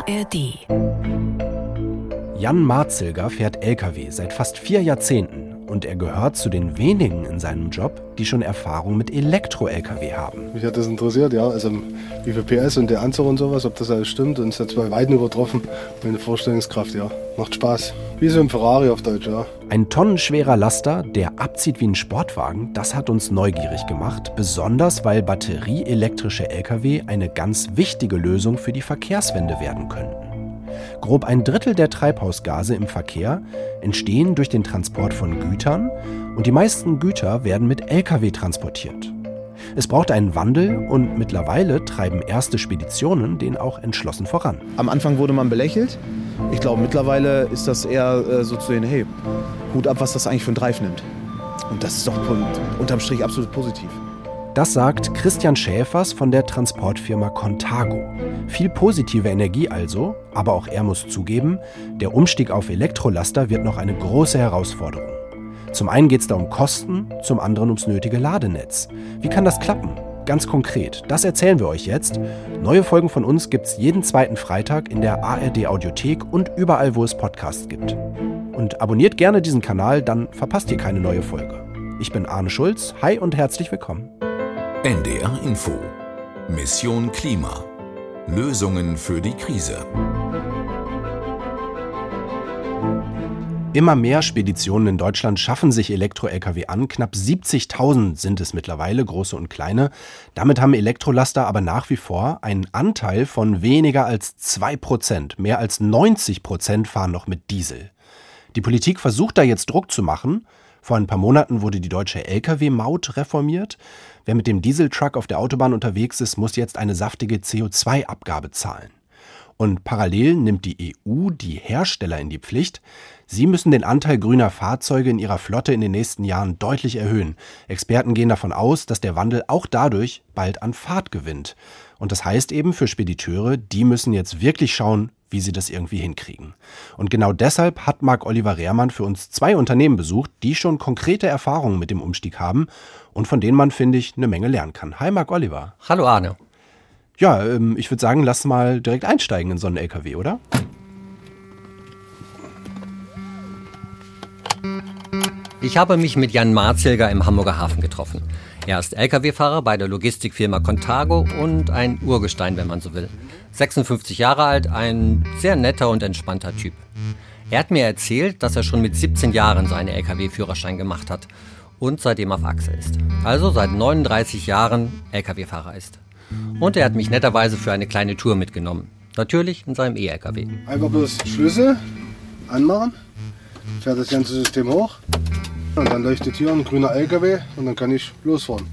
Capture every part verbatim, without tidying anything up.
R D. Jan Marzilger fährt L K W seit fast vier Jahrzehnten und er gehört zu den wenigen in seinem Job, die schon Erfahrung mit Elektro-L K W haben. Mich hat das interessiert, ja, also wie viel P S und der Anzug und sowas, ob das alles stimmt, und es hat bei Weitem übertroffen meine Vorstellungskraft, ja. Macht Spaß. Wie so ein Ferrari auf Deutsch, ja. Ein tonnenschwerer Laster, der abzieht wie ein Sportwagen, das hat uns neugierig gemacht, besonders weil batterieelektrische L K W eine ganz wichtige Lösung für die Verkehrswende werden könnten. Grob ein Drittel der Treibhausgase im Verkehr entstehen durch den Transport von Gütern und die meisten Güter werden mit L K W transportiert. Es braucht einen Wandel und mittlerweile treiben erste Speditionen den auch entschlossen voran. Am Anfang wurde man belächelt. Ich glaube, mittlerweile ist das eher äh, so zu sehen, hey, Hut ab, was das eigentlich für einen Drive nimmt. Und das ist doch unterm Strich absolut positiv. Das sagt Christian Schäfers von der Transportfirma Contago. Viel positive Energie also, aber auch er muss zugeben, der Umstieg auf Elektrolaster wird noch eine große Herausforderung. Zum einen geht es da um Kosten, zum anderen ums nötige Ladenetz. Wie kann das klappen? Ganz konkret, das erzählen wir euch jetzt. Neue Folgen von uns gibt's jeden zweiten Freitag in der A R D Audiothek und überall, wo es Podcasts gibt. Und abonniert gerne diesen Kanal, dann verpasst ihr keine neue Folge. Ich bin Arne Schulz, hi und herzlich willkommen. N D R Info. Mission Klima. Lösungen für die Krise. Immer mehr Speditionen in Deutschland schaffen sich Elektro-L K W an. Knapp siebzigtausend sind es mittlerweile, große und kleine. Damit haben Elektrolaster aber nach wie vor einen Anteil von weniger als zwei Prozent. Mehr als neunzig Prozent fahren noch mit Diesel. Die Politik versucht da jetzt Druck zu machen. Vor ein paar Monaten wurde die deutsche L K W-Maut reformiert. Wer mit dem Dieseltruck auf der Autobahn unterwegs ist, muss jetzt eine saftige C O zwei Abgabe zahlen. Und parallel nimmt die E U die Hersteller in die Pflicht. Sie müssen den Anteil grüner Fahrzeuge in ihrer Flotte in den nächsten Jahren deutlich erhöhen. Experten gehen davon aus, dass der Wandel auch dadurch bald an Fahrt gewinnt. Und das heißt eben für Spediteure, die müssen jetzt wirklich schauen, wie sie das irgendwie hinkriegen. Und genau deshalb hat Marc-Oliver Rehrmann für uns zwei Unternehmen besucht, die schon konkrete Erfahrungen mit dem Umstieg haben und von denen man, finde ich, eine Menge lernen kann. Hi Marc-Oliver. Hallo Arne. Ja, ähm, ich würde sagen, lass mal direkt einsteigen in so einen L K W, oder? Ich habe mich mit Jan Marzilger im Hamburger Hafen getroffen. Er ist L K W-Fahrer bei der Logistikfirma Contago und ein Urgestein, wenn man so will. sechsundfünfzig Jahre alt, ein sehr netter und entspannter Typ. Er hat mir erzählt, dass er schon mit siebzehn Jahren seinen L K W-Führerschein gemacht hat und seitdem auf Achse ist. Also seit neununddreißig Jahren L K W-Fahrer ist. Und er hat mich netterweise für eine kleine Tour mitgenommen. Natürlich in seinem E-L K W. Einfach bloß Schlüssel anmachen, fährt das ganze System hoch und dann leuchtet hier ein grüner L K W und dann kann ich losfahren.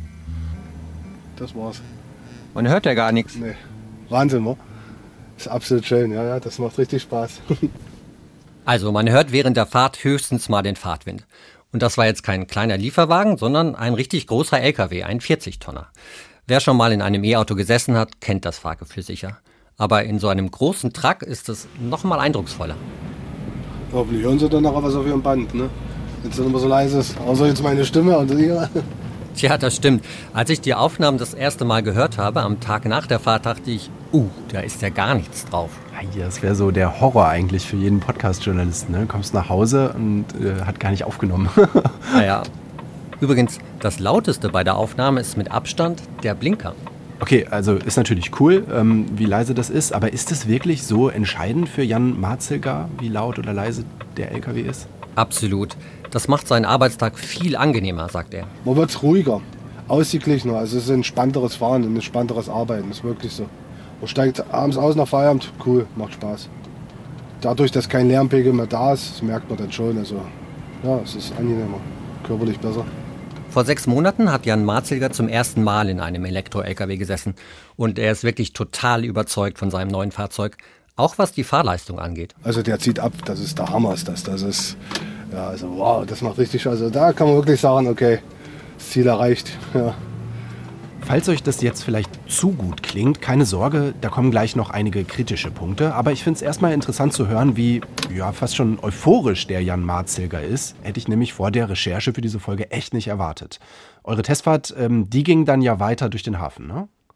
Das war's. Man hört ja gar nichts. Nee. Wahnsinn, wa? Ist absolut schön, ja, ja, das macht richtig Spaß. Also man hört während der Fahrt höchstens mal den Fahrtwind. Und das war jetzt kein kleiner Lieferwagen, sondern ein richtig großer L K W, ein vierzig Tonner. Wer schon mal in einem E-Auto gesessen hat, kennt das Fahrgefühl sicher. Aber in so einem großen Truck ist es noch mal eindrucksvoller. Hoffentlich hören Sie dann noch was auf Ihrem Band, ne? Wenn es dann immer so leise ist. Außer jetzt meine Stimme und Ihre. Tja, das stimmt. Als ich die Aufnahmen das erste Mal gehört habe, am Tag nach der Fahrt, dachte ich, uh, da ist ja gar nichts drauf. Ja, das wäre so der Horror eigentlich für jeden Podcast-Journalisten. Ne? Kommst nach Hause und äh, hat gar nicht aufgenommen. Naja. Übrigens, das Lauteste bei der Aufnahme ist mit Abstand der Blinker. Okay, also ist natürlich cool, ähm, wie leise das ist, aber ist es wirklich so entscheidend für Jan Marzilger, wie laut oder leise der L K W ist? Absolut. Das macht seinen Arbeitstag viel angenehmer, sagt er. Man wird ruhiger, ausgeglichener, also es ist ein entspannteres Fahren, ein entspannteres Arbeiten, das ist wirklich so. Man steigt abends aus nach Feierabend, cool, macht Spaß. Dadurch, dass kein Lärmpegel mehr da ist, das merkt man dann schon, also ja, es ist angenehmer, körperlich besser. Vor sechs Monaten hat Jan Marzilger zum ersten Mal in einem Elektro-L K W gesessen. Und er ist wirklich total überzeugt von seinem neuen Fahrzeug, auch was die Fahrleistung angeht. Also der zieht ab, das ist der Hammer, ist das. Das ist, ja, also wow, das macht richtig, also da kann man wirklich sagen, okay, das Ziel erreicht, ja. Falls euch das jetzt vielleicht zu gut klingt, keine Sorge, da kommen gleich noch einige kritische Punkte. Aber ich finde es erstmal interessant zu hören, wie ja, fast schon euphorisch der Jan Marzilger ist. Hätte ich nämlich vor der Recherche für diese Folge echt nicht erwartet. Eure Testfahrt, ähm, die ging dann ja weiter durch den Hafen, ne?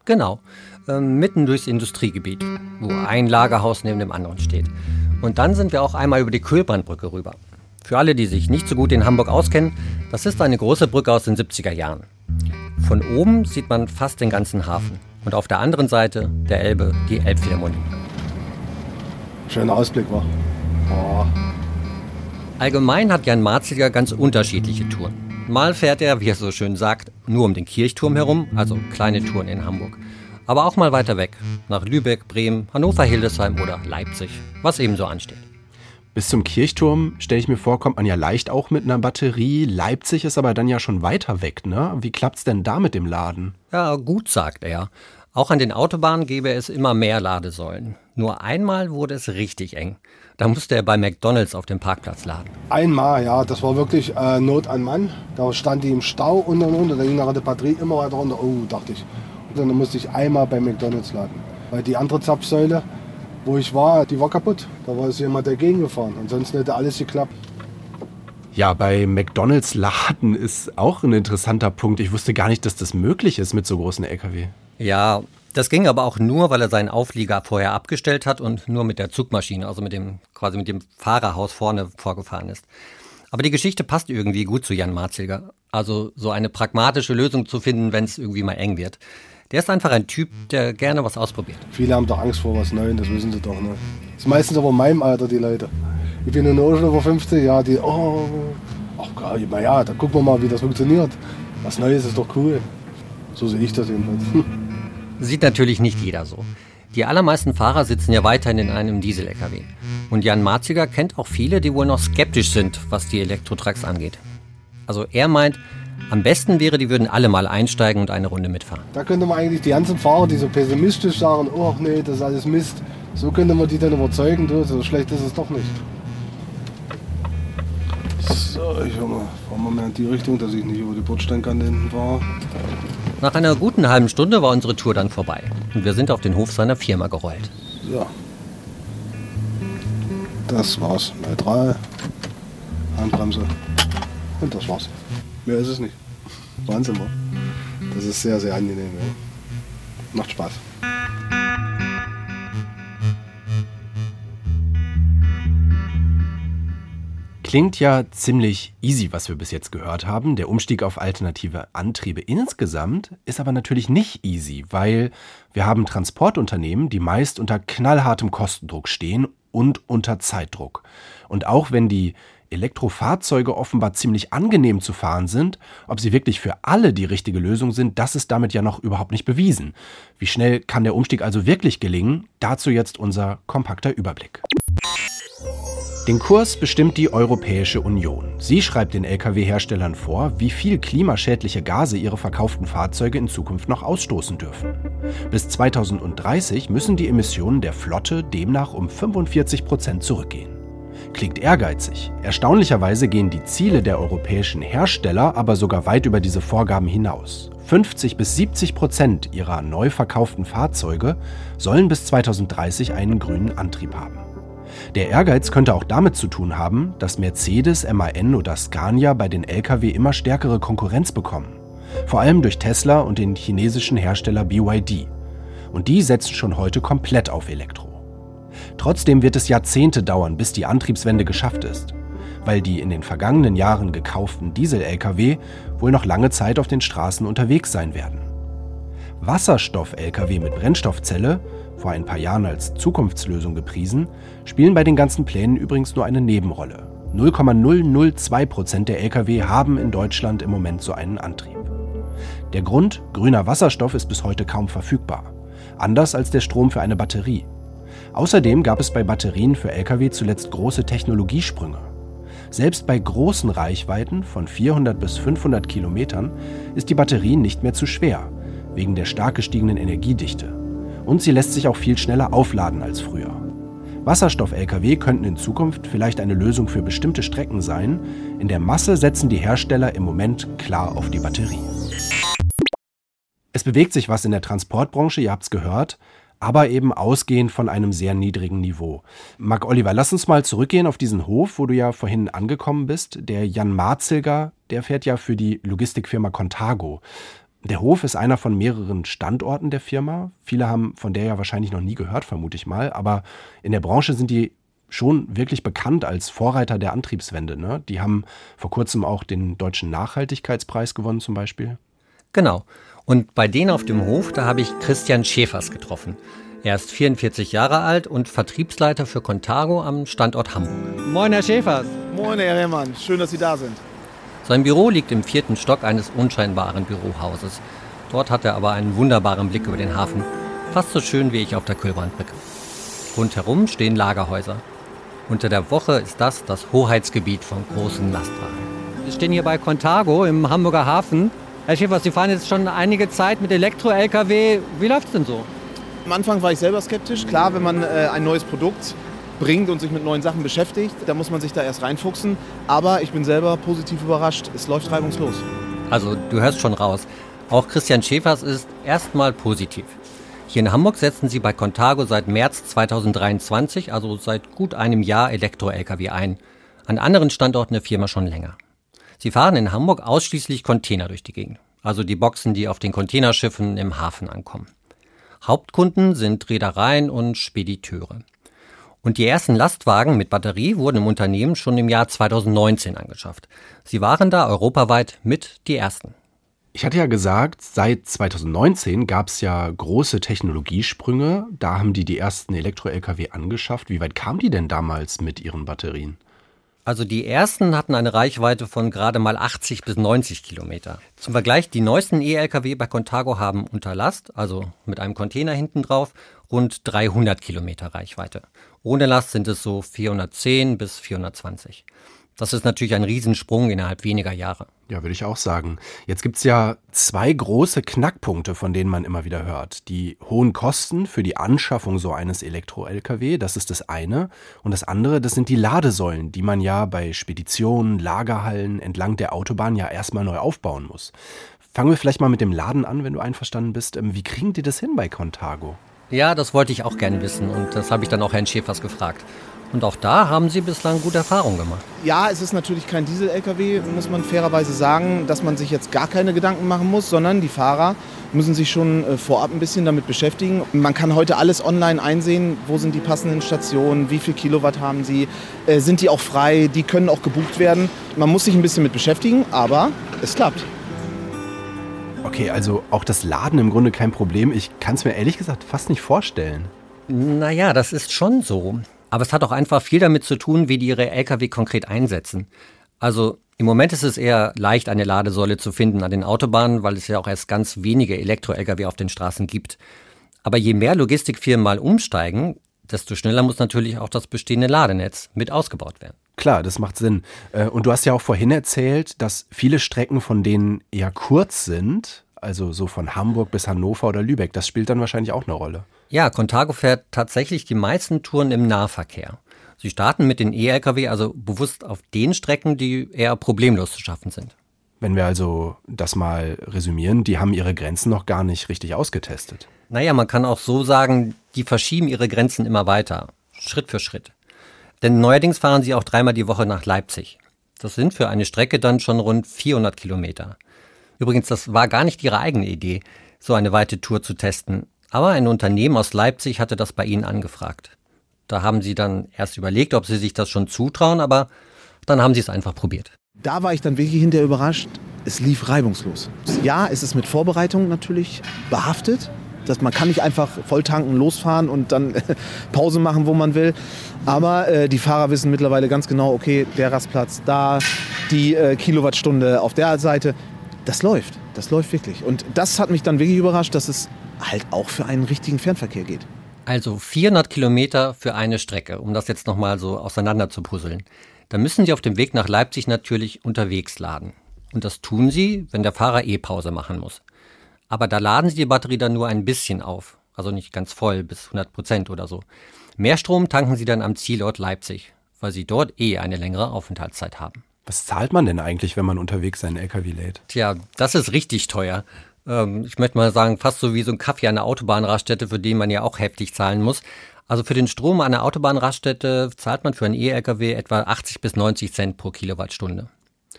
Genau, äh, mitten durchs Industriegebiet, wo ein Lagerhaus neben dem anderen steht. Und dann sind wir auch einmal über die Kühlbrandbrücke rüber. Für alle, die sich nicht so gut in Hamburg auskennen, das ist eine große Brücke aus den siebziger Jahren. Von oben sieht man fast den ganzen Hafen. Und auf der anderen Seite der Elbe die Elbphilharmonie. Schöner Ausblick war. Oh. Allgemein hat Jan Marzilger ganz unterschiedliche Touren. Mal fährt er, wie er so schön sagt, nur um den Kirchturm herum, also kleine Touren in Hamburg. Aber auch mal weiter weg, nach Lübeck, Bremen, Hannover, Hildesheim oder Leipzig, was eben so ansteht. Bis zum Kirchturm, stelle ich mir vor, kommt man ja leicht auch mit einer Batterie. Leipzig ist aber dann ja schon weiter weg, ne? Wie klappt's denn da mit dem Laden? Ja, gut, sagt er. Auch an den Autobahnen gäbe es immer mehr Ladesäulen. Nur einmal wurde es richtig eng. Da musste er bei McDonald's auf dem Parkplatz laden. Einmal, ja, das war wirklich äh, Not an Mann. Da stand die im Stau und und und. Da ging nachher die Batterie immer weiter runter. Oh, dachte ich. Und dann musste ich einmal bei McDonald's laden. Weil die andere Zapfsäule, wo ich war, die war kaputt. Da war es jemand dagegen gefahren. Ansonsten hätte alles geklappt. Ja, bei McDonald's laden ist auch ein interessanter Punkt. Ich wusste gar nicht, dass das möglich ist mit so großen L K W. Ja, das ging aber auch nur, weil er seinen Auflieger vorher abgestellt hat und nur mit der Zugmaschine, also mit dem quasi mit dem Fahrerhaus vorne vorgefahren ist. Aber die Geschichte passt irgendwie gut zu Jan Marzilger. Also so eine pragmatische Lösung zu finden, wenn es irgendwie mal eng wird. Der ist einfach ein Typ, der gerne was ausprobiert. Viele haben doch Angst vor was Neuem, das wissen sie doch. Ne? Das ist meistens aber in meinem Alter, die Leute. Ich bin nur schon über fünfzig, ja, die, oh, ach Gott, na ja, da gucken wir mal, wie das funktioniert. Was Neues ist doch cool. So sehe ich das jedenfalls. Sieht natürlich nicht jeder so. Die allermeisten Fahrer sitzen ja weiterhin in einem Diesel-L K W. Und Jan Marzilger kennt auch viele, die wohl noch skeptisch sind, was die Elektrotrucks angeht. Also er meint, am besten wäre, die würden alle mal einsteigen und eine Runde mitfahren. Da könnte man eigentlich die ganzen Fahrer, die so pessimistisch sagen, oh nee, das ist alles Mist, so könnte man die dann überzeugen, du, so schlecht ist es doch nicht. So, ich hoffe mal, fahren wir mal in die Richtung, dass ich nicht über die Bordsteinkanten fahre. Nach einer guten halben Stunde war unsere Tour dann vorbei und wir sind auf den Hof seiner Firma gerollt. So. Das war's. Neutral. Handbremse. Und das war's. Mehr ist es nicht. Wahnsinn, wa? Das ist sehr, sehr angenehm. Ja. Macht Spaß. Klingt ja ziemlich easy, was wir bis jetzt gehört haben. Der Umstieg auf alternative Antriebe insgesamt ist aber natürlich nicht easy, weil wir haben Transportunternehmen, die meist unter knallhartem Kostendruck stehen und unter Zeitdruck. Und auch wenn die Elektrofahrzeuge offenbar ziemlich angenehm zu fahren sind, ob sie wirklich für alle die richtige Lösung sind, das ist damit ja noch überhaupt nicht bewiesen. Wie schnell kann der Umstieg also wirklich gelingen? Dazu jetzt unser kompakter Überblick. Den Kurs bestimmt die Europäische Union. Sie schreibt den L K W-Herstellern vor, wie viel klimaschädliche Gase ihre verkauften Fahrzeuge in Zukunft noch ausstoßen dürfen. Bis zweitausenddreißig müssen die Emissionen der Flotte demnach um fünfundvierzig Prozent zurückgehen. Klingt ehrgeizig. Erstaunlicherweise gehen die Ziele der europäischen Hersteller aber sogar weit über diese Vorgaben hinaus. fünfzig bis siebzig Prozent ihrer neu verkauften Fahrzeuge sollen bis zweitausenddreißig einen grünen Antrieb haben. Der Ehrgeiz könnte auch damit zu tun haben, dass Mercedes, M A N oder Scania bei den L K W immer stärkere Konkurrenz bekommen. Vor allem durch Tesla und den chinesischen Hersteller B Y D. Und die setzen schon heute komplett auf Elektro. Trotzdem wird es Jahrzehnte dauern, bis die Antriebswende geschafft ist, weil die in den vergangenen Jahren gekauften Diesel-L K W wohl noch lange Zeit auf den Straßen unterwegs sein werden. Wasserstoff-L K W mit Brennstoffzelle, vor ein paar Jahren als Zukunftslösung gepriesen, spielen bei den ganzen Plänen übrigens nur eine Nebenrolle. null Komma null null zwei Prozent der L K W haben in Deutschland im Moment so einen Antrieb. Der Grund, grüner Wasserstoff ist bis heute kaum verfügbar, anders als der Strom für eine Batterie. Außerdem gab es bei Batterien für L K W zuletzt große Technologiesprünge. Selbst bei großen Reichweiten von vierhundert bis fünfhundert Kilometern ist die Batterie nicht mehr zu schwer, wegen der stark gestiegenen Energiedichte. Und sie lässt sich auch viel schneller aufladen als früher. Wasserstoff-L K W könnten in Zukunft vielleicht eine Lösung für bestimmte Strecken sein. In der Masse setzen die Hersteller im Moment klar auf die Batterie. Es bewegt sich was in der Transportbranche, ihr habt's gehört, aber eben ausgehend von einem sehr niedrigen Niveau. Marc Oliver, lass uns mal zurückgehen auf diesen Hof, wo du ja vorhin angekommen bist. Der Jan Marzilger, der fährt ja für die Logistikfirma Contago. Der Hof ist einer von mehreren Standorten der Firma. Viele haben von der ja wahrscheinlich noch nie gehört, vermute ich mal. Aber in der Branche sind die schon wirklich bekannt als Vorreiter der Antriebswende, ne? Die haben vor kurzem auch den Deutschen Nachhaltigkeitspreis gewonnen zum Beispiel. Genau. Und bei denen auf dem Hof, da habe ich Christian Schäfers getroffen. Er ist vierundvierzig Jahre alt und Vertriebsleiter für Contago am Standort Hamburg. Moin, Herr Schäfers. Moin, Herr Rehmann. Schön, dass Sie da sind. Sein Büro liegt im vierten Stock eines unscheinbaren Bürohauses. Dort hat er aber einen wunderbaren Blick über den Hafen. Fast so schön wie ich auf der Kühlbrandbrücke. Rundherum stehen Lagerhäuser. Unter der Woche ist das das Hoheitsgebiet von großen Lastwagen. Wir stehen hier bei Contago im Hamburger Hafen. Herr Schäfers, Sie fahren jetzt schon einige Zeit mit Elektro-L K W. Wie läuft es denn so? Am Anfang war ich selber skeptisch. Klar, wenn man äh, ein neues Produkt bringt und sich mit neuen Sachen beschäftigt, da muss man sich da erst reinfuchsen. Aber ich bin selber positiv überrascht. Es läuft reibungslos. Also, du hörst schon raus. Auch Christian Schäfers ist erstmal positiv. Hier in Hamburg setzen sie bei Contago seit März zweitausenddreiundzwanzig, also seit gut einem Jahr, Elektro-L K W ein. An anderen Standorten der Firma schon länger. Sie fahren in Hamburg ausschließlich Container durch die Gegend. Also die Boxen, die auf den Containerschiffen im Hafen ankommen. Hauptkunden sind Reedereien und Spediteure. Und die ersten Lastwagen mit Batterie wurden im Unternehmen schon im Jahr zweitausendneunzehn angeschafft. Sie waren da europaweit mit die ersten. Ich hatte ja gesagt, seit zweitausendneunzehn gab es ja große Technologiesprünge. Da haben die die ersten Elektro-L K W angeschafft. Wie weit kamen die denn damals mit ihren Batterien? Also die ersten hatten eine Reichweite von gerade mal achtzig bis neunzig Kilometer. Zum Vergleich, die neuesten E-L K W bei Contago haben unter Last, also mit einem Container hinten drauf, rund dreihundert Kilometer Reichweite. Ohne Last sind es so vierhundertzehn bis vierhundertzwanzig. Das ist natürlich ein Riesensprung innerhalb weniger Jahre. Ja, würde ich auch sagen. Jetzt gibt's ja zwei große Knackpunkte, von denen man immer wieder hört. Die hohen Kosten für die Anschaffung so eines Elektro-L K W, das ist das eine. Und das andere, das sind die Ladesäulen, die man ja bei Speditionen, Lagerhallen entlang der Autobahn ja erstmal neu aufbauen muss. Fangen wir vielleicht mal mit dem Laden an, wenn du einverstanden bist. Wie kriegen die das hin bei Contago? Ja, das wollte ich auch gerne wissen und das habe ich dann auch Herrn Schäfers gefragt. Und auch da haben Sie bislang gute Erfahrungen gemacht. Ja, es ist natürlich kein Diesel-L K W, muss man fairerweise sagen, dass man sich jetzt gar keine Gedanken machen muss, sondern die Fahrer müssen sich schon äh, vorab ein bisschen damit beschäftigen. Man kann heute alles online einsehen, wo sind die passenden Stationen, wie viel Kilowatt haben sie, äh, sind die auch frei, die können auch gebucht werden. Man muss sich ein bisschen mit beschäftigen, aber es klappt. Okay, also auch das Laden im Grunde kein Problem. Ich kann es mir ehrlich gesagt fast nicht vorstellen. Naja, das ist schon so. Aber es hat auch einfach viel damit zu tun, wie die ihre L K W konkret einsetzen. Also im Moment ist es eher leicht, eine Ladesäule zu finden an den Autobahnen, weil es ja auch erst ganz wenige Elektro-L K W auf den Straßen gibt. Aber je mehr Logistikfirmen mal umsteigen, desto schneller muss natürlich auch das bestehende Ladenetz mit ausgebaut werden. Klar, das macht Sinn. Und du hast ja auch vorhin erzählt, dass viele Strecken von denen eher kurz sind, also so von Hamburg bis Hannover oder Lübeck. Das spielt dann wahrscheinlich auch eine Rolle. Ja, Contago fährt tatsächlich die meisten Touren im Nahverkehr. Sie starten mit den E-L K W also bewusst auf den Strecken, die eher problemlos zu schaffen sind. Wenn wir also das mal resümieren, die haben ihre Grenzen noch gar nicht richtig ausgetestet. Naja, man kann auch so sagen, die verschieben ihre Grenzen immer weiter, Schritt für Schritt. Denn neuerdings fahren sie auch dreimal die Woche nach Leipzig. Das sind für eine Strecke dann schon rund vierhundert Kilometer. Übrigens, das war gar nicht ihre eigene Idee, so eine weite Tour zu testen. Aber ein Unternehmen aus Leipzig hatte das bei ihnen angefragt. Da haben sie dann erst überlegt, ob sie sich das schon zutrauen, aber dann haben sie es einfach probiert. Da war ich dann wirklich hinterher überrascht. Es lief reibungslos. Ja, es ist mit Vorbereitung natürlich behaftet. Das, man kann nicht einfach voll tanken, losfahren und dann Pause machen, wo man will. Aber äh, die Fahrer wissen mittlerweile ganz genau, okay, der Rastplatz da, die äh, Kilowattstunde auf der Seite. Das läuft, das läuft wirklich. Und das hat mich dann wirklich überrascht, dass es halt auch für einen richtigen Fernverkehr geht. Also vierhundert Kilometer für eine Strecke, um das jetzt nochmal so auseinander zu puzzeln. Da müssen Sie auf dem Weg nach Leipzig natürlich unterwegs laden. Und das tun Sie, wenn der Fahrer eh Pause machen muss. Aber da laden Sie die Batterie dann nur ein bisschen auf, also nicht ganz voll bis hundert Prozent oder so. Mehr Strom tanken Sie dann am Zielort Leipzig, weil Sie dort eh eine längere Aufenthaltszeit haben. Was zahlt man denn eigentlich, wenn man unterwegs seinen L K W lädt? Tja, das ist richtig teuer. Ähm, ich möchte mal sagen, fast so wie so ein Kaffee an der Autobahnraststätte, für den man ja auch heftig zahlen muss. Also für den Strom an der Autobahnraststätte zahlt man für einen E-L K W etwa achtzig bis neunzig Cent pro Kilowattstunde.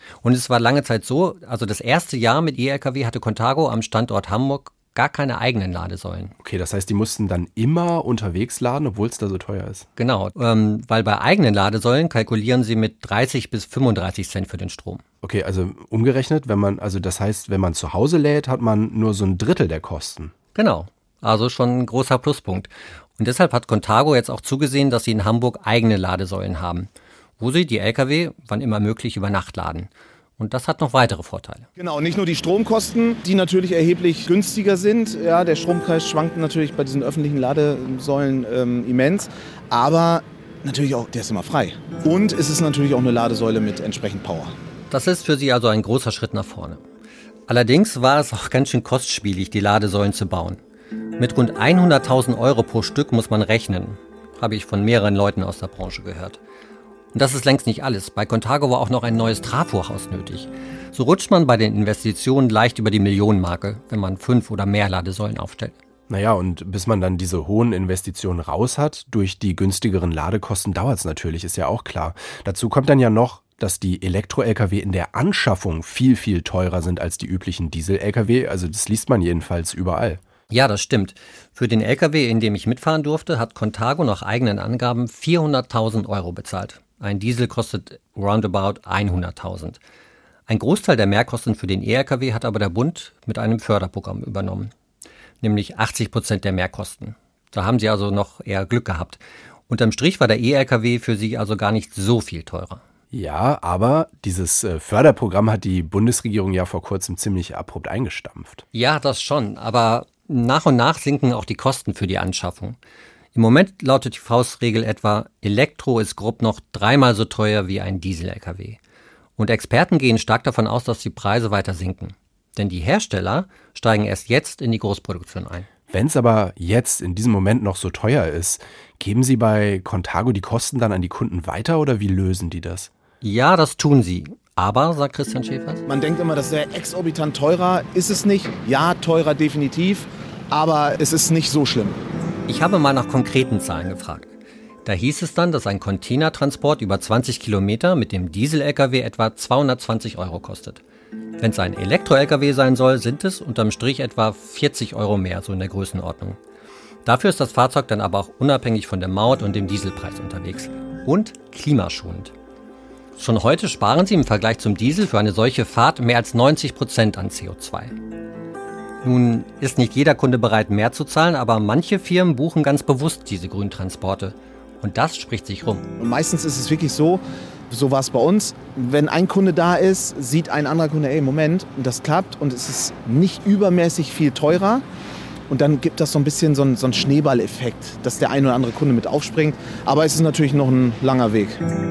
Und es war lange Zeit so, also das erste Jahr mit E-L K W hatte Contago am Standort Hamburg gar keine eigenen Ladesäulen. Okay, das heißt, die mussten dann immer unterwegs laden, obwohl es da so teuer ist. Genau, ähm, weil bei eigenen Ladesäulen kalkulieren sie mit dreißig bis fünfunddreißig Cent für den Strom. Okay, also umgerechnet, wenn man, also das heißt, wenn man zu Hause lädt, hat man nur so ein Drittel der Kosten. Genau, also schon ein großer Pluspunkt. Und deshalb hat Contago jetzt auch zugesehen, dass sie in Hamburg eigene Ladesäulen haben, wo sie die L K W wann immer möglich über Nacht laden. Und das hat noch weitere Vorteile. Genau, nicht nur die Stromkosten, die natürlich erheblich günstiger sind. Ja, der Strompreis schwankt natürlich bei diesen öffentlichen Ladesäulen ähm, immens. Aber natürlich auch, der ist immer frei. Und es ist natürlich auch eine Ladesäule mit entsprechend Power. Das ist für sie also ein großer Schritt nach vorne. Allerdings war es auch ganz schön kostspielig, die Ladesäulen zu bauen. Mit rund hunderttausend Euro pro Stück muss man rechnen. Habe ich von mehreren Leuten aus der Branche gehört. Und das ist längst nicht alles. Bei Contago war auch noch ein neues Trafohaus nötig. So rutscht man bei den Investitionen leicht über die Millionenmarke, wenn man fünf oder mehr Ladesäulen aufstellt. Naja, und bis man dann diese hohen Investitionen raus hat, durch die günstigeren Ladekosten dauert es natürlich, ist ja auch klar. Dazu kommt dann ja noch, dass die Elektro-L K W in der Anschaffung viel, viel teurer sind als die üblichen Diesel-L K W. Also das liest man jedenfalls überall. Ja, das stimmt. Für den L K W, in dem ich mitfahren durfte, hat Contago nach eigenen Angaben vierhunderttausend Euro bezahlt. Ein Diesel kostet roundabout hunderttausend. Ein Großteil der Mehrkosten für den E-L K W hat aber der Bund mit einem Förderprogramm übernommen. Nämlich achtzig Prozent der Mehrkosten. Da haben sie also noch eher Glück gehabt. Unterm Strich war der E-L K W für sie also gar nicht so viel teurer. Ja, aber dieses Förderprogramm hat die Bundesregierung ja vor kurzem ziemlich abrupt eingestampft. Ja, das schon, aber nach und nach sinken auch die Kosten für die Anschaffung. Im Moment lautet die Faustregel etwa, Elektro ist grob noch dreimal so teuer wie ein Diesel-L K W. Und Experten gehen stark davon aus, dass die Preise weiter sinken. Denn die Hersteller steigen erst jetzt in die Großproduktion ein. Wenn es aber jetzt in diesem Moment noch so teuer ist, geben Sie bei Contago die Kosten dann an die Kunden weiter oder wie lösen die das? Ja, das tun sie. Aber, sagt Christian Schäfers, Man denkt immer, das wäre exorbitant teurer. Ist es nicht? Ja, teurer definitiv. Aber es ist nicht so schlimm. ich habe mal nach konkreten Zahlen gefragt. Da hieß es dann, dass ein Containertransport über zwanzig Kilometer mit dem Diesel-L K W etwa zweihundertzwanzig Euro kostet. Wenn es ein Elektro-L K W sein soll, sind es unterm Strich etwa vierzig Euro mehr, so in der Größenordnung. Dafür ist das Fahrzeug dann aber auch unabhängig von der Maut und dem Dieselpreis unterwegs. Und klimaschonend. Schon heute sparen Sie im Vergleich zum Diesel für eine solche Fahrt mehr als neunzig Prozent an C O zwei. Nun ist nicht jeder Kunde bereit, mehr zu zahlen, aber manche Firmen buchen ganz bewusst diese Grüntransporte. Und das spricht sich rum. Und meistens ist es wirklich so, so war es bei uns, wenn ein Kunde da ist, sieht ein anderer Kunde, ey, Moment, das klappt und es ist nicht übermäßig viel teurer. Und dann gibt das so ein bisschen so einen, so einen Schneeballeffekt, dass der ein oder andere Kunde mit aufspringt. Aber es ist natürlich noch ein langer Weg.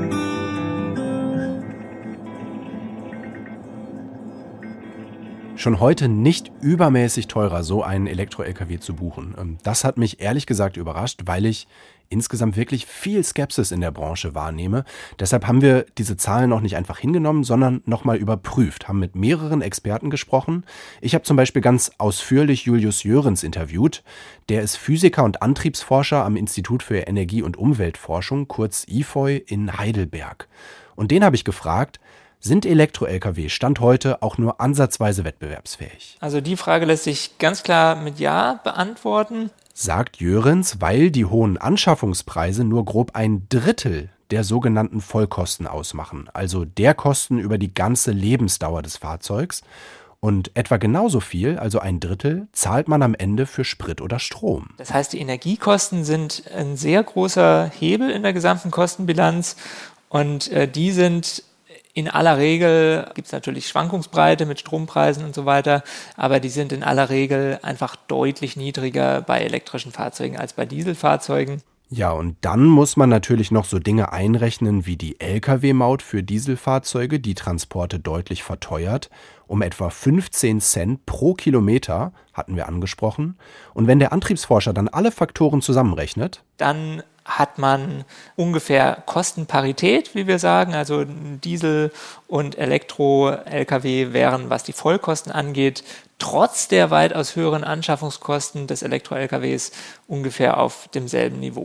Schon heute nicht übermäßig teurer, so einen Elektro-L K W zu buchen. Das hat mich ehrlich gesagt überrascht, weil ich insgesamt wirklich viel Skepsis in der Branche wahrnehme. Deshalb haben wir diese Zahlen noch nicht einfach hingenommen, sondern nochmal überprüft, haben mit mehreren Experten gesprochen. Ich habe zum Beispiel ganz ausführlich Julius Jöhrens interviewt. Der ist Physiker und Antriebsforscher am Institut für Energie- und Umweltforschung, kurz I F O I, in Heidelberg. Und den habe ich gefragt, sind Elektro-L K W Stand heute auch nur ansatzweise wettbewerbsfähig? Also die Frage lässt sich ganz klar mit Ja beantworten. Sagt Jöhrens, weil die hohen Anschaffungspreise nur grob ein Drittel der sogenannten Vollkosten ausmachen, also der Kosten über die ganze Lebensdauer des Fahrzeugs. Und etwa genauso viel, also ein Drittel, zahlt man am Ende für Sprit oder Strom. Das heißt, die Energiekosten sind ein sehr großer Hebel in der gesamten Kostenbilanz und äh, die sind in aller Regel, gibt es natürlich Schwankungsbreite mit Strompreisen und so weiter, aber die sind in aller Regel einfach deutlich niedriger bei elektrischen Fahrzeugen als bei Dieselfahrzeugen. Ja, und dann muss man natürlich noch so Dinge einrechnen wie die L K W-Maut für Dieselfahrzeuge, die Transporte deutlich verteuert, um etwa fünfzehn Cent pro Kilometer, hatten wir angesprochen. Und wenn der Antriebsforscher dann alle Faktoren zusammenrechnet, dann hat man ungefähr Kostenparität, wie wir sagen. Also Diesel- und Elektro-L K W wären, was die Vollkosten angeht, trotz der weitaus höheren Anschaffungskosten des Elektro-L K Ws ungefähr auf demselben Niveau.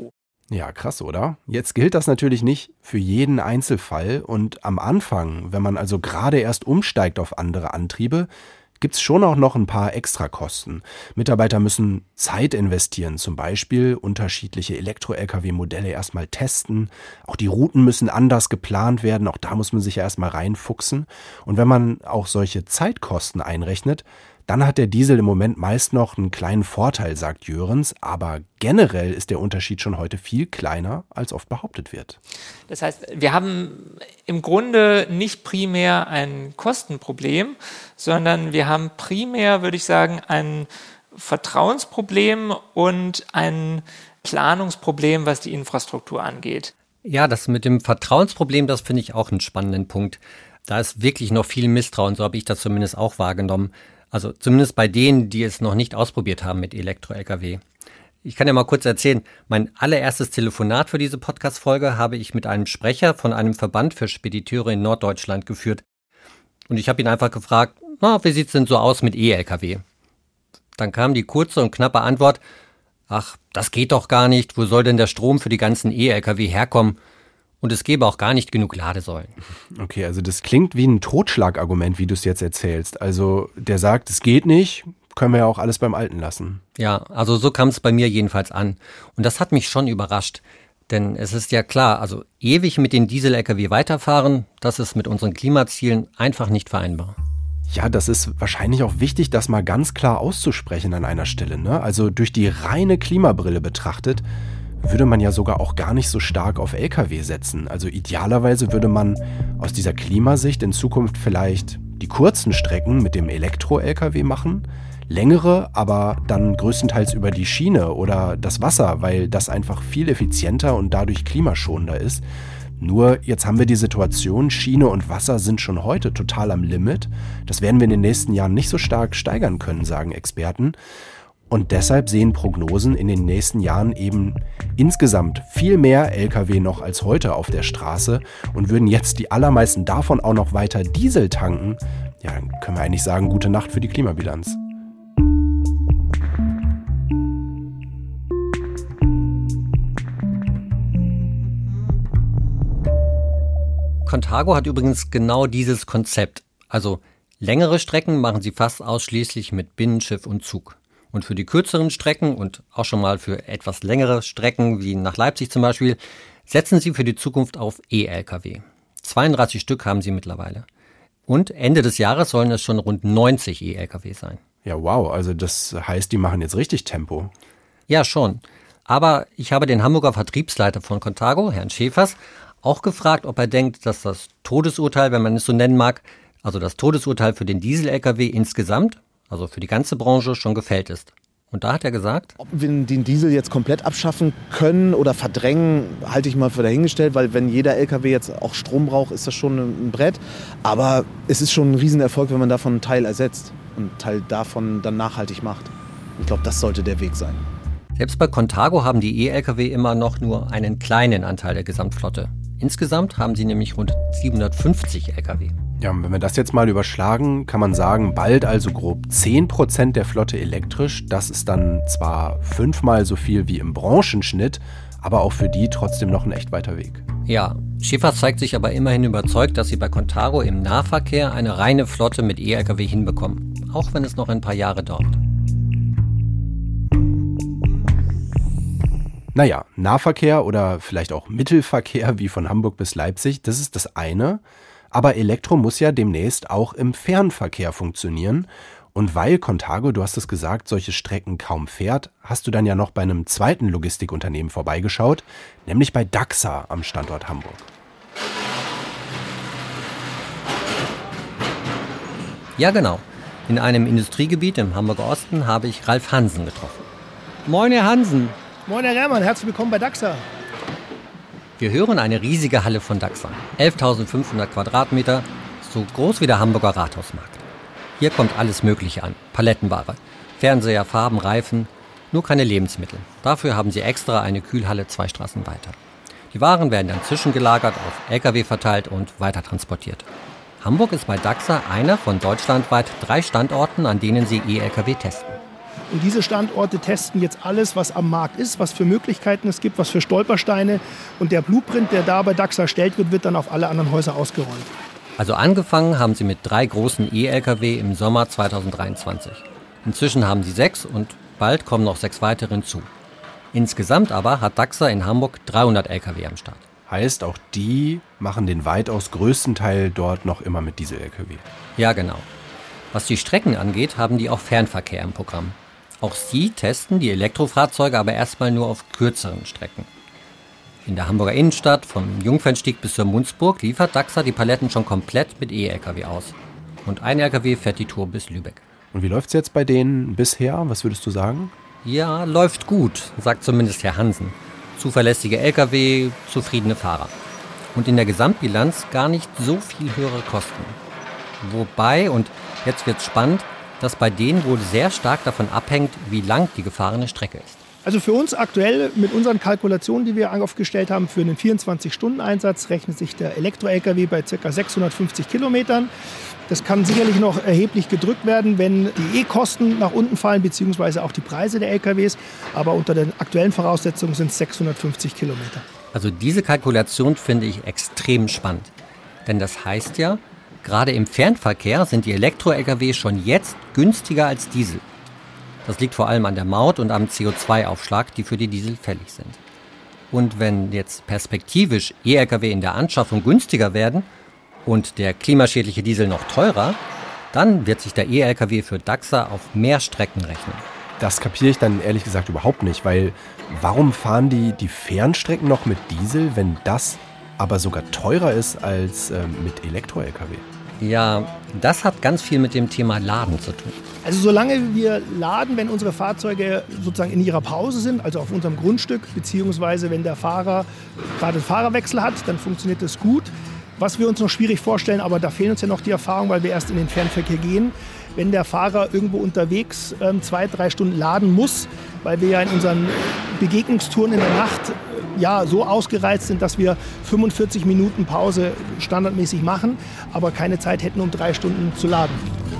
Ja, krass, oder? Jetzt gilt das natürlich nicht für jeden Einzelfall und am Anfang, wenn man also gerade erst umsteigt auf andere Antriebe, gibt es schon auch noch ein paar Extrakosten. Mitarbeiter müssen Zeit investieren, zum Beispiel unterschiedliche Elektro-L K W-Modelle erstmal testen. Auch die Routen müssen anders geplant werden, auch da muss man sich ja erstmal reinfuchsen. Und wenn man auch solche Zeitkosten einrechnet, dann hat der Diesel im Moment meist noch einen kleinen Vorteil, sagt Jörens, aber generell ist der Unterschied schon heute viel kleiner, als oft behauptet wird. Das heißt, wir haben im Grunde nicht primär ein Kostenproblem, sondern wir haben primär, würde ich sagen, ein Vertrauensproblem und ein Planungsproblem, was die Infrastruktur angeht. Ja, das mit dem Vertrauensproblem, das finde ich auch einen spannenden Punkt. Da ist wirklich noch viel Misstrauen, so habe ich das zumindest auch wahrgenommen. Also zumindest bei denen, die es noch nicht ausprobiert haben mit Elektro-L K W. Ich kann ja mal kurz erzählen, mein allererstes Telefonat für diese Podcast-Folge habe ich mit einem Sprecher von einem Verband für Spediteure in Norddeutschland geführt. Und ich habe ihn einfach gefragt, na, wie sieht es denn so aus mit E-L K W? Dann kam die kurze und knappe Antwort, ach, das geht doch gar nicht, wo soll denn der Strom für die ganzen E-L K W herkommen? Und es gäbe auch gar nicht genug Ladesäulen. Okay, also das klingt wie ein Totschlagargument, wie du es jetzt erzählst. Also der sagt, es geht nicht, können wir ja auch alles beim Alten lassen. Ja, also so kam es bei mir jedenfalls an. Und das hat mich schon überrascht. Denn es ist ja klar, also ewig mit den Diesel-L K W weiterfahren, das ist mit unseren Klimazielen einfach nicht vereinbar. Ja, das ist wahrscheinlich auch wichtig, das mal ganz klar auszusprechen an einer Stelle, ne? Also durch die reine Klimabrille betrachtet, würde man ja sogar auch gar nicht so stark auf L K W setzen. Also idealerweise würde man aus dieser Klimasicht in Zukunft vielleicht die kurzen Strecken mit dem Elektro-L K W machen, längere aber dann größtenteils über die Schiene oder das Wasser, weil das einfach viel effizienter und dadurch klimaschonender ist. Nur jetzt haben wir die Situation, Schiene und Wasser sind schon heute total am Limit. Das werden wir in den nächsten Jahren nicht so stark steigern können, sagen Experten. Und deshalb sehen Prognosen in den nächsten Jahren eben insgesamt viel mehr L K W noch als heute auf der Straße und würden jetzt die allermeisten davon auch noch weiter Diesel tanken, ja, dann können wir eigentlich sagen, gute Nacht für die Klimabilanz. Contago hat übrigens genau dieses Konzept. Also längere Strecken machen sie fast ausschließlich mit Binnenschiff und Zug. Und für die kürzeren Strecken und auch schon mal für etwas längere Strecken, wie nach Leipzig zum Beispiel, setzen sie für die Zukunft auf E-L K W. zweiunddreißig Stück haben sie mittlerweile. Und Ende des Jahres sollen es schon rund neunzig E-L K W sein. Ja, wow, also das heißt, die machen jetzt richtig Tempo. Ja, schon. Aber ich habe den Hamburger Vertriebsleiter von Contago, Herrn Schäfers, auch gefragt, ob er denkt, dass das Todesurteil, wenn man es so nennen mag, also das Todesurteil für den Diesel-L K W insgesamt, also für die ganze Branche, schon gefällt ist. Und da hat er gesagt, ob wir den Diesel jetzt komplett abschaffen können oder verdrängen, halte ich mal für dahingestellt, weil wenn jeder L K W jetzt auch Strom braucht, ist das schon ein Brett. Aber es ist schon ein Riesenerfolg, wenn man davon einen Teil ersetzt und einen Teil davon dann nachhaltig macht. Ich glaube, das sollte der Weg sein. Selbst bei Contago haben die E-L K W immer noch nur einen kleinen Anteil der Gesamtflotte. Insgesamt haben sie nämlich rund siebenhundertfünfzig L K W. Ja, und wenn wir das jetzt mal überschlagen, kann man sagen, bald also grob zehn Prozent der Flotte elektrisch. Das ist dann zwar fünfmal so viel wie im Branchenschnitt, aber auch für die trotzdem noch ein echt weiter Weg. Ja, Schäfers zeigt sich aber immerhin überzeugt, dass sie bei Contago im Nahverkehr eine reine Flotte mit E-L K W hinbekommen, auch wenn es noch ein paar Jahre dauert. Naja, Nahverkehr oder vielleicht auch Mittelverkehr wie von Hamburg bis Leipzig, das ist das eine. Aber Elektro muss ja demnächst auch im Fernverkehr funktionieren. Und weil Contago, du hast es gesagt, solche Strecken kaum fährt, hast du dann ja noch bei einem zweiten Logistikunternehmen vorbeigeschaut, nämlich bei DAXA am Standort Hamburg. Ja, genau. In einem Industriegebiet im Hamburger Osten habe ich Ralf Hansen getroffen. Moin, Herr Hansen. Moin, Herr Rehrmann, herzlich willkommen bei DAXA. Wir hören eine riesige Halle von DAXA. elftausendfünfhundert Quadratmeter, so groß wie der Hamburger Rathausmarkt. Hier kommt alles Mögliche an. Palettenware, Fernseher, Farben, Reifen, nur keine Lebensmittel. Dafür haben sie extra eine Kühlhalle zwei Straßen weiter. Die Waren werden dann zwischengelagert, auf L K W verteilt und weiter transportiert. Hamburg ist bei DAXA einer von deutschlandweit drei Standorten, an denen sie E-L K W testen. Und diese Standorte testen jetzt alles, was am Markt ist, was für Möglichkeiten es gibt, was für Stolpersteine. Und der Blueprint, der da bei DAXA erstellt wird, wird dann auf alle anderen Häuser ausgerollt. Also angefangen haben sie mit drei großen E-L K W im Sommer zweitausenddreiundzwanzig. Inzwischen haben sie sechs und bald kommen noch sechs weitere hinzu. Insgesamt aber hat DAXA in Hamburg dreihundert L K W am Start. Heißt, auch die machen den weitaus größten Teil dort noch immer mit Diesel-L K W. Ja, genau. Was die Strecken angeht, haben die auch Fernverkehr im Programm. Auch sie testen die Elektrofahrzeuge aber erstmal nur auf kürzeren Strecken. In der Hamburger Innenstadt, vom Jungfernstieg bis zur Munzburg, liefert DAXA die Paletten schon komplett mit E-L K W aus. Und ein L K W fährt die Tour bis Lübeck. Und wie läuft's jetzt bei denen bisher? Was würdest du sagen? Ja, läuft gut, sagt zumindest Herr Hansen. Zuverlässige L K W, zufriedene Fahrer. Und in der Gesamtbilanz gar nicht so viel höhere Kosten. Wobei, und jetzt wird's spannend, dass bei denen wohl sehr stark davon abhängt, wie lang die gefahrene Strecke ist. Also für uns aktuell mit unseren Kalkulationen, die wir aufgestellt haben, für einen vierundzwanzig-Stunden-Einsatz rechnet sich der Elektro-L K W bei ca. sechshundertfünfzig Kilometern. Das kann sicherlich noch erheblich gedrückt werden, wenn die E-Kosten nach unten fallen, beziehungsweise auch die Preise der L K Ws. Aber unter den aktuellen Voraussetzungen sind es sechshundertfünfzig Kilometer. Also diese Kalkulation finde ich extrem spannend. Denn das heißt ja, gerade im Fernverkehr sind die Elektro-L K W schon jetzt günstiger als Diesel. Das liegt vor allem an der Maut und am C O zwei Aufschlag, die für die Diesel fällig sind. Und wenn jetzt perspektivisch E-L K W in der Anschaffung günstiger werden und der klimaschädliche Diesel noch teurer, dann wird sich der E-L K W für DAXA auf mehr Strecken rechnen. Das kapiere ich dann ehrlich gesagt überhaupt nicht, weil warum fahren die die Fernstrecken noch mit Diesel, wenn das aber sogar teurer ist als äh, mit Elektro-L K W? Ja, das hat ganz viel mit dem Thema Laden zu tun. Also solange wir laden, wenn unsere Fahrzeuge sozusagen in ihrer Pause sind, also auf unserem Grundstück, beziehungsweise wenn der Fahrer gerade einen Fahrerwechsel hat, dann funktioniert das gut. Was wir uns noch schwierig vorstellen, aber da fehlen uns ja noch die Erfahrungen, weil wir erst in den Fernverkehr gehen, wenn der Fahrer irgendwo unterwegs ähm, zwei, drei Stunden laden muss, weil wir ja in unseren Begegnungstouren in der Nacht äh, ja, so ausgereizt sind, dass wir fünfundvierzig Minuten Pause standardmäßig machen, aber keine Zeit hätten, um drei Stunden zu laden.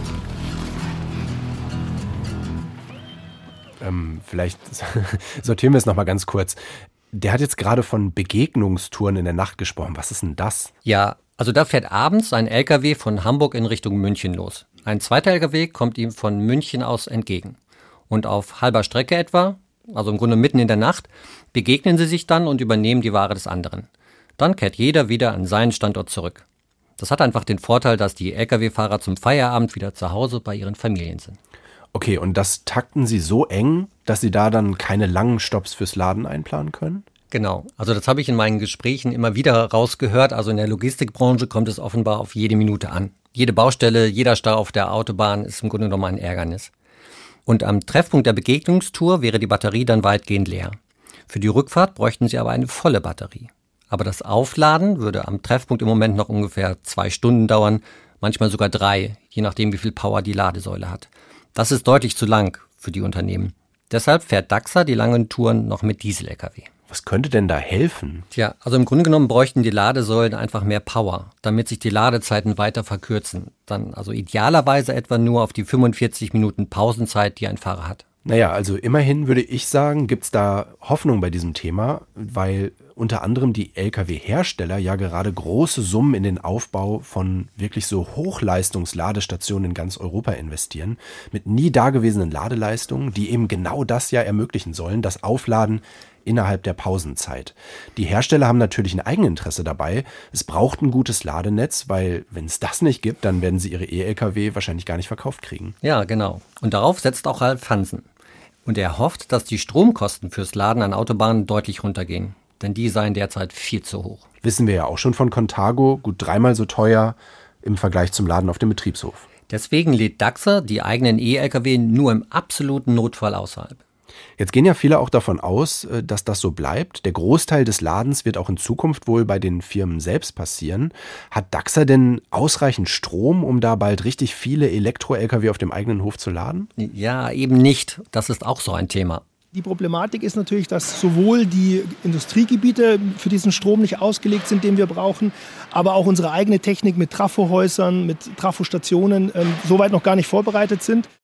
Ähm, vielleicht sortieren wir es nochmal ganz kurz. Der hat jetzt gerade von Begegnungstouren in der Nacht gesprochen. Was ist denn das? Ja, also da fährt abends ein L K W von Hamburg in Richtung München los. Ein zweiter L K W kommt ihm von München aus entgegen. Und auf halber Strecke etwa, also im Grunde mitten in der Nacht, begegnen sie sich dann und übernehmen die Ware des anderen. Dann kehrt jeder wieder an seinen Standort zurück. Das hat einfach den Vorteil, dass die L K W-Fahrer zum Feierabend wieder zu Hause bei ihren Familien sind. Okay, und das takten Sie so eng, dass Sie da dann keine langen Stopps fürs Laden einplanen können? Genau, also das habe ich in meinen Gesprächen immer wieder rausgehört. Also in der Logistikbranche kommt es offenbar auf jede Minute an. Jede Baustelle, jeder Stau auf der Autobahn ist im Grunde genommen ein Ärgernis. Und am Treffpunkt der Begegnungstour wäre die Batterie dann weitgehend leer. Für die Rückfahrt bräuchten Sie aber eine volle Batterie. Aber das Aufladen würde am Treffpunkt im Moment noch ungefähr zwei Stunden dauern, manchmal sogar drei, je nachdem wie viel Power die Ladesäule hat. Das ist deutlich zu lang für die Unternehmen. Deshalb fährt DAXA die langen Touren noch mit Diesel-L K W. Was könnte denn da helfen? Tja, also im Grunde genommen bräuchten die Ladesäulen einfach mehr Power, damit sich die Ladezeiten weiter verkürzen. Dann also idealerweise etwa nur auf die fünfundvierzig Minuten Pausenzeit, die ein Fahrer hat. Naja, also immerhin würde ich sagen, gibt es da Hoffnung bei diesem Thema, weil unter anderem die L K W-Hersteller ja gerade große Summen in den Aufbau von wirklich so Hochleistungsladestationen in ganz Europa investieren, mit nie dagewesenen Ladeleistungen, die eben genau das ja ermöglichen sollen, das Aufladen innerhalb der Pausenzeit. Die Hersteller haben natürlich ein Eigeninteresse dabei. Es braucht ein gutes Ladenetz, weil wenn es das nicht gibt, dann werden sie ihre E-L K W wahrscheinlich gar nicht verkauft kriegen. Ja, genau. Und darauf setzt auch Ralf Hansen. Und er hofft, dass die Stromkosten fürs Laden an Autobahnen deutlich runtergehen. Denn die seien derzeit viel zu hoch. Wissen wir ja auch schon von Contago, gut dreimal so teuer im Vergleich zum Laden auf dem Betriebshof. Deswegen lädt DAXA die eigenen E-L K W nur im absoluten Notfall außerhalb. Jetzt gehen ja viele auch davon aus, dass das so bleibt. Der Großteil des Ladens wird auch in Zukunft wohl bei den Firmen selbst passieren. Hat DAXA denn ausreichend Strom, um da bald richtig viele Elektro-L K W auf dem eigenen Hof zu laden? Ja, eben nicht. Das ist auch so ein Thema. Die Problematik ist natürlich, dass sowohl die Industriegebiete für diesen Strom nicht ausgelegt sind, den wir brauchen, aber auch unsere eigene Technik mit Trafohäusern, mit Trafostationen ähm, soweit noch gar nicht vorbereitet sind.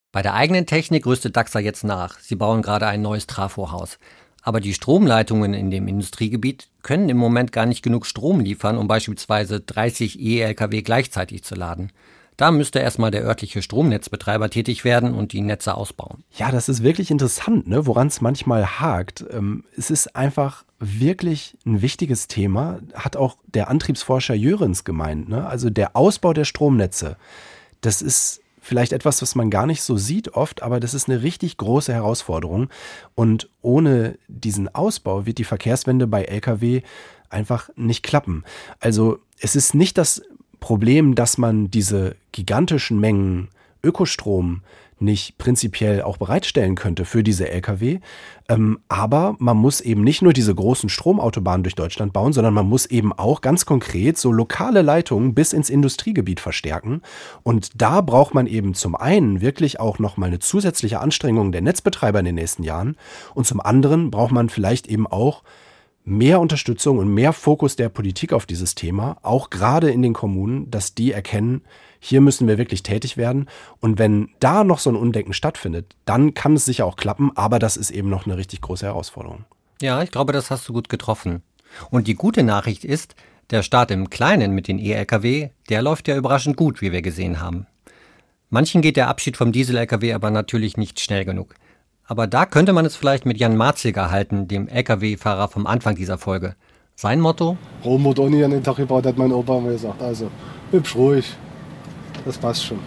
Bei der eigenen Technik rüstet Dachser jetzt nach. Sie bauen gerade ein neues Trafohaus. Aber die Stromleitungen in dem Industriegebiet können im Moment gar nicht genug Strom liefern, um beispielsweise dreißig E-L K W gleichzeitig zu laden. Da müsste erstmal der örtliche Stromnetzbetreiber tätig werden und die Netze ausbauen. Ja, das ist wirklich interessant, ne? Woran es manchmal hakt. Ähm, es ist einfach wirklich ein wichtiges Thema, hat auch der Antriebsforscher Jörens gemeint, ne? Also der Ausbau der Stromnetze, das ist vielleicht etwas, was man gar nicht so sieht oft, aber das ist eine richtig große Herausforderung. Und ohne diesen Ausbau wird die Verkehrswende bei L K W einfach nicht klappen. Also es ist nicht das Problem, dass man diese gigantischen Mengen Ökostrom nicht prinzipiell auch bereitstellen könnte für diese L K W. Ähm, aber man muss eben nicht nur diese großen Stromautobahnen durch Deutschland bauen, sondern man muss eben auch ganz konkret so lokale Leitungen bis ins Industriegebiet verstärken. Und da braucht man eben zum einen wirklich auch nochmal eine zusätzliche Anstrengung der Netzbetreiber in den nächsten Jahren. Und zum anderen braucht man vielleicht eben auch mehr Unterstützung und mehr Fokus der Politik auf dieses Thema, auch gerade in den Kommunen, dass die erkennen, hier müssen wir wirklich tätig werden. Und wenn da noch so ein Umdenken stattfindet, dann kann es sicher auch klappen, aber das ist eben noch eine richtig große Herausforderung. Ja, ich glaube, das hast du gut getroffen. Und die gute Nachricht ist, der Start im Kleinen mit den E-L K W, der läuft ja überraschend gut, wie wir gesehen haben. Manchen geht der Abschied vom Diesel-L K W aber natürlich nicht schnell genug. Aber da könnte man es vielleicht mit Jan Marziger halten, dem L K W-Fahrer vom Anfang dieser Folge. Sein Motto? Rom wird auch nie an den Tag gebaut, hat mein Opa mir gesagt. Also hübsch ruhig, das passt schon.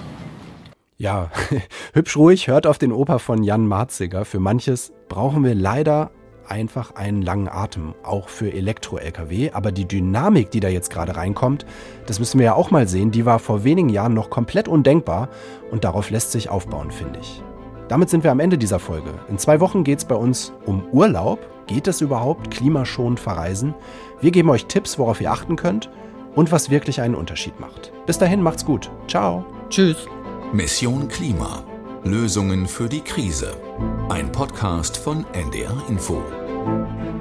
Ja, hübsch ruhig, hört auf den Opa von Jan Marziger. Für manches brauchen wir leider einfach einen langen Atem, auch für Elektro-L K W. Aber die Dynamik, die da jetzt gerade reinkommt, das müssen wir ja auch mal sehen, die war vor wenigen Jahren noch komplett undenkbar und darauf lässt sich aufbauen, finde ich. Damit sind wir am Ende dieser Folge. In zwei Wochen geht es bei uns um Urlaub. Geht es überhaupt? Klimaschonend verreisen? Wir geben euch Tipps, worauf ihr achten könnt und was wirklich einen Unterschied macht. Bis dahin, macht's gut. Ciao. Tschüss. Mission Klima. Lösungen für die Krise. Ein Podcast von N D R Info.